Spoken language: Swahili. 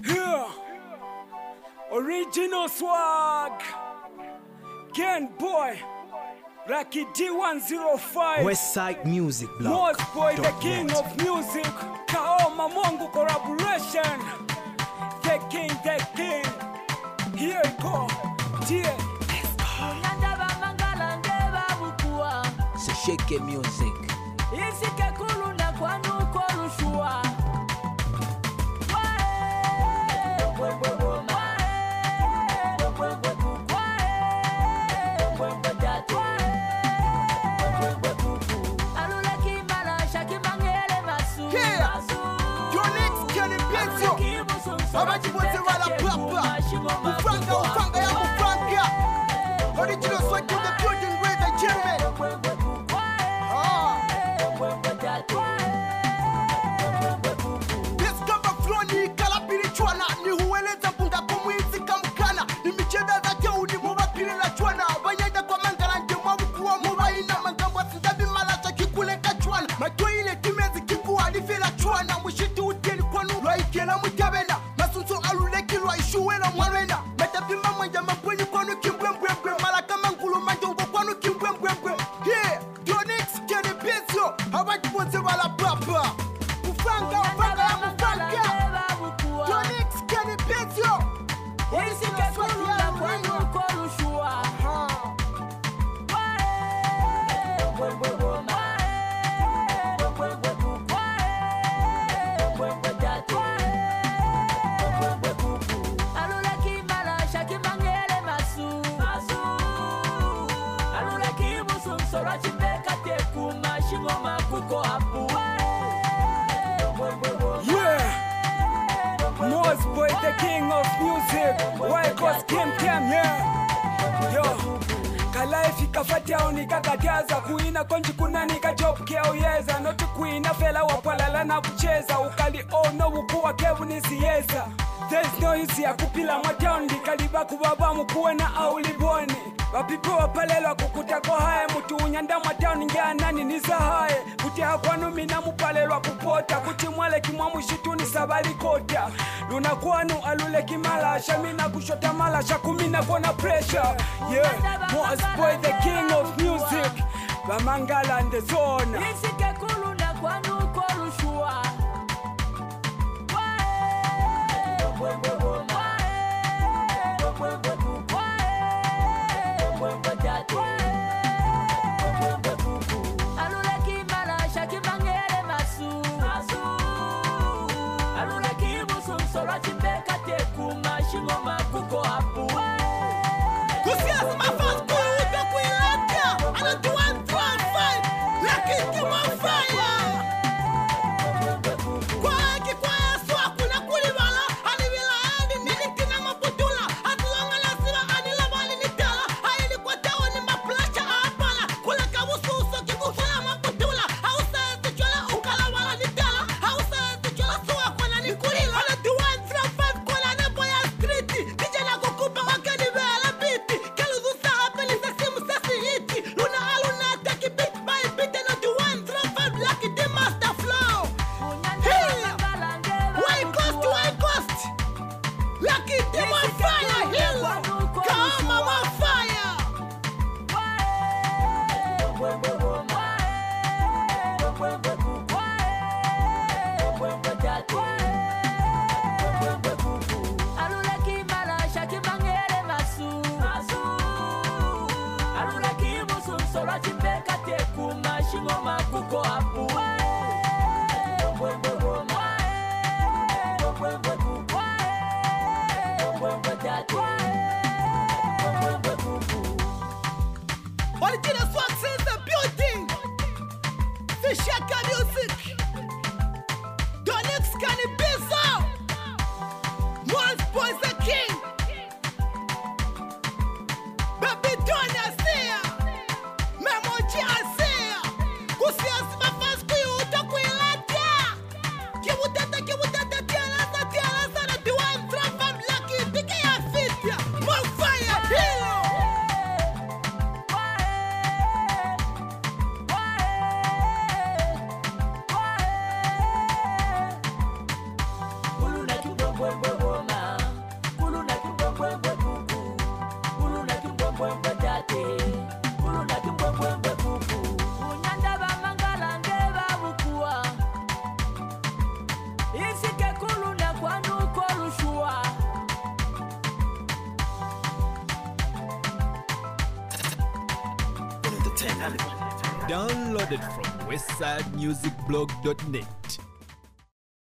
Yeah. Original swag. Ken Boy. Lucky D105. Westside Music Blog. Most Boy, the king of music. Kaoma Mongo collaboration. The king. Here we go. Yeah. Shake music. Ufanga ya Ufanga. Original swag to the building with the German. This kamba floni kalapiri chwana. Ni hueleza punga kumwizi kamukana. Ni micheda za keu ni mubapiri la chwana. Banyenda kwa mangala nje mwabukuwa mubaina. Mangambo sindabi malacha kikuleka chwana. Mato ile kimezi kiku alifila chwana. Mushiti uteni kwa nura ikela mutabena. Masunso aluleki lwa ishuwela mwarena. Metapima mwanja mapwenye kwanu kimbwembwembwe. Malaka mangulu manjongo kwanu kimbwembwembwe. Yeah, Donix kene bezio. Hawati bonze wala papa. Ufanga ya Ufanga. Donix kene bezio. Original swag ya Ufanga. Most Boy, the king of music. Why cause Kim, yeah. Yo. Kalaifi kafatia unikakatiaza kuina konji kuna nikajob keo yeza. Noti kuina fela wapalala na kucheza. Ukali no ukuwa kevu nisiyeza. There's no use ya kupila mwataundi. Kaliba kubaba mkuwe na auliboni. Wapipo wapalelwa kukuta kwa hae. Mutu unyanda mwatauni ngea nani nisa hae. Kutia kwanu mina mupalelwa kupota. Kuti mwale kimwa mushituni sabali kota. Luna kwanu alule kimalasha. Mina kushota malasha kumina kona pressure. Yeah, Most Boy, the king of music. Bamangala in the zone. Original swag says the building. Fishaka music. Donix Canibizo. Most Boy's the king. Baby Donny Asia. Memoji Asia. Kusia sima fans kuyuta kuilatia. Kiwutata tiala sana diwan trafam lucky dike ya fitia. More fire hero. mbwembwe tate ulunati mbwembwe kuku unyanda bamangala ngeba bukua isike kulunda kwanuko lushua Downloaded from westsidemusicblog.net.